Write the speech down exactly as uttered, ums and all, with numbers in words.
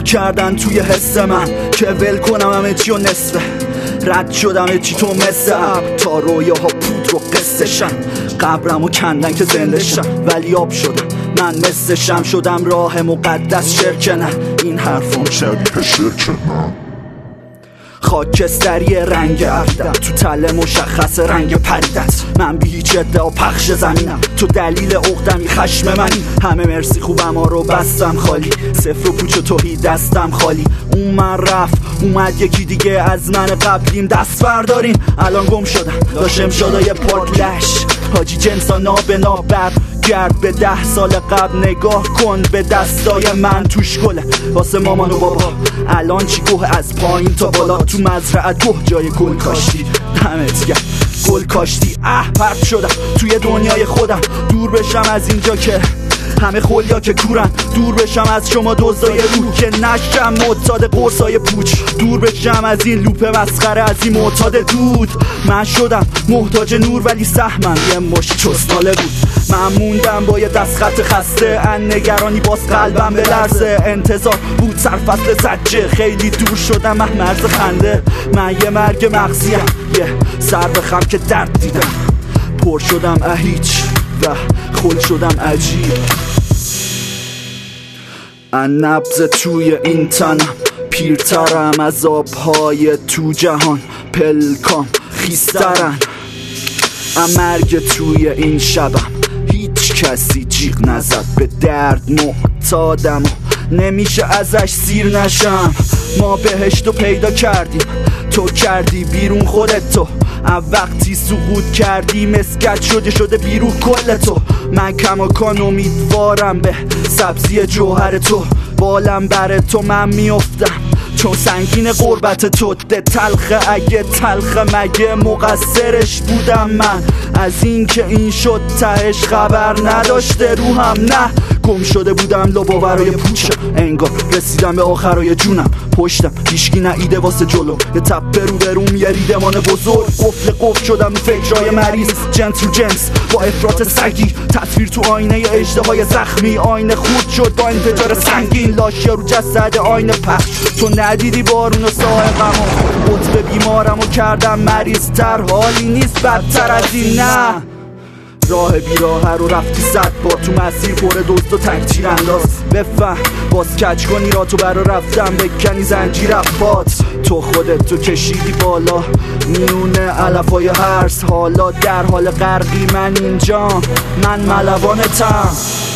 کردن توی حس من که ول کنم همه چی و نصفه رد شدم چی تو مثل اب تا رویاها پود رو قصهشن قبرمو کندن که زنده شم ولی آب شدم من مثل شم شدم راه مقدس شرک نه این حرفم شبیه شرک نه خاکستری رنگ اردم تو تله مشخص رنگ پریدت من بی هیچ ادعا پخش زمینم تو دلیل عقدمی خشم منی همه مرسی خوبم ها رو بستم خالی صفر و پوچ و توهی دستم خالی اون من رفت اومد یکی دیگه از من قبلیم دست بردارین الان گم شدم داشتم شدای پارک لش حاجی جنسا نابنا بر گرد به ده سال قبل نگاه کن به دستای من توش گله واسه مامان و بابا الان چی گوه از پایین تا بالا تو مزرعت گوه جای گل کاشتی دمت گرم گل کاشتی اه پرت شدم توی دنیای خودم دور بشم از اینجا که همه خولیا که کورن دور بشم از شما دوزای روح که نشم معتاد قرصای پوچ دور بشم از این لوپ مسخره از این معتاد دود من شدم محتاج نور ولی سهمم یه مشت چسناله بود من موندم با یه دستخط خسته ان نگرانی باز قلبم به لرزه انتظار بود سرفصل زجه خیلی دور شدم من مرز خنده من یه مرگ مغزیم یه سر بخم که درد دیدم پر شدم اهیچ و خل شدم عجیب ان نبض توی این تنم پیرترم از آبهای تو جهان پلکام خیسترن ام مرگ توی این شبم هیچ کسی جیغ نزد به درد معتادم و نمیشه ازش سیر نشم ما بهشتو پیدا کردیم تو کردی بیرون خودت تو وقتی سقوط کردی مسکت شده شده بیرون کل تو من کماکان امیدوارم به سبزی جوهر تو بالم بر تو من میافتم چون سنگین قربت تو ده تلخه اگه تلخه مگه مقصرش بودم من از این که این شد تهش خبر نداشته روحم نه گم شده بودم لاباورای پوچم انگار رسیدم به آخرای جونم پشتم هیشکی نعیده واسه جلو یه تپه رو بروم یه ریدمان بزرگ قفل قفل شدم فکرای مریض جنس رو جنس با افراط سگی تصویر تو آینه اژدهای زخمی آینه خورد شد با انفجار سنگین لاشیا رو جسد آینه پخش تو ندیدی بارون و سائقمو قطب بیمارمو کردم مریض تر حالی نیست بدتر از این نه راه بیراه رو رفتی صد بار تو مسیر پر دوست و تک تیر انداز بفهم باز کج کنی را تو برا رفتم بکنی زنجیر افات تو خودت تو کشیدی بالا میونه علفای هرس حالا در حال غرقی من اینجا من ملوانتم